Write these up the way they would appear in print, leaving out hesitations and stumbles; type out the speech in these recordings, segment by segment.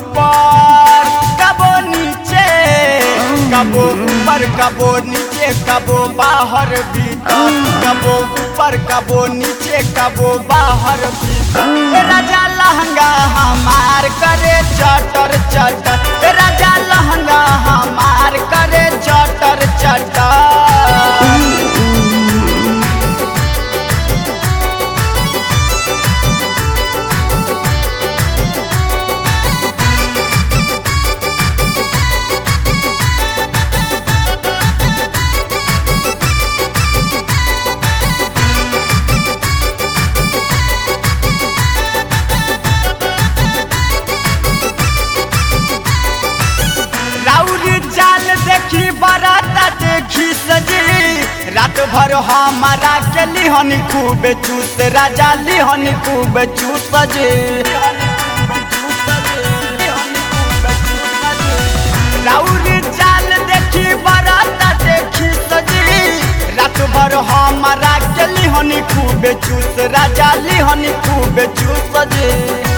ऊपर कबो नीचे, कबो ऊपर कबो नीचे, कबो बाहर भीतर, कबो ऊपर कबो नीचे, कबो बाहर भीतर। राजा लहंगा हमार करे चटर चटर, राजा लहंगा हमार करे चटर चटर। देखी बराता देखी सजी रात भर हमारा के लिहन खूब चूस, राजा लिहन खूब चूस जे। राउरी चाल देखी बराता देखी सजी रात भर हमारा के लिहन खूब चूस, राजा लिहन खूब चूस जे।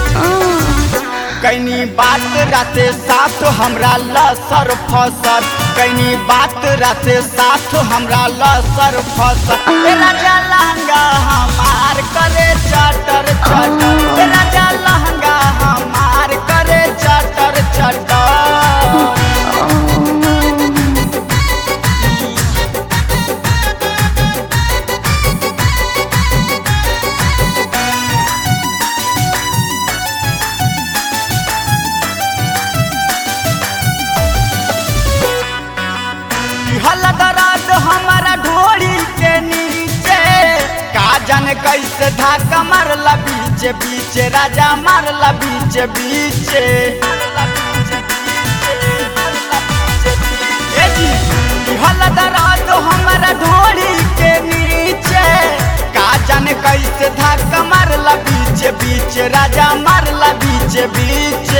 कैनी बात राते साथ हमरा लसर फसर, कैनी बात राते साथ हमरा लसर फसर। राजा लहंगा हमार करे चटर चटर, राजा लहंगा हमार करे चटर चटर। हलदराज हमारा ढोड़ी के नीचे, काजन कैसे धाका मारला बीच बीच, राजा मारला बीच बीच। हलदराज हमारा ढोड़ी के नीचे, काजन कैसे धाका मारला बीच बीच, राजा मारला बीच बीच।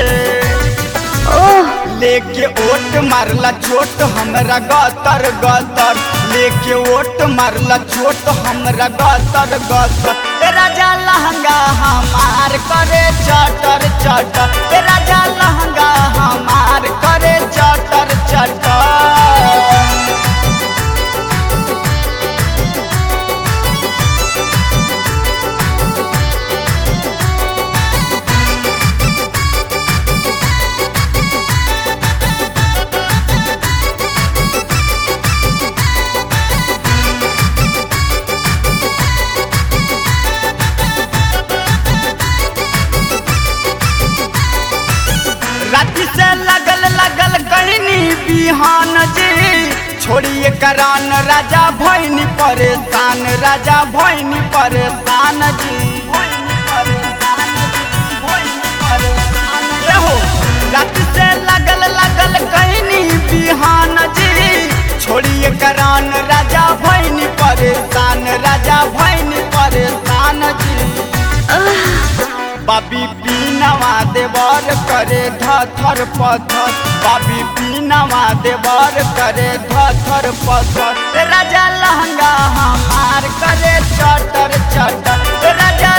लेके ओट मारला चोट हमरा गतर गतर, लेके ओट मारला चोट हमरा गतर गतर। राजा लहंगा हमार करे चटर चटर, राजा लहंगा हमार करे चटर चटर। राती से लगल लगल कहनी बिहान जी, छोड़िए करान राजा भैनी परेशान, राजा भैनी परेशान जी। राती से लगल लगल कहनी बिहान जी, छोड़िए करान राजा भैनी परेशान, राजा भैनी परेशान जी। बाबी पीनवा देवर करे धर पत्थर, बाबी पीनवा देवर करे धर पत्थर। राजा लहंगा हमार करे चटर चटर, राजा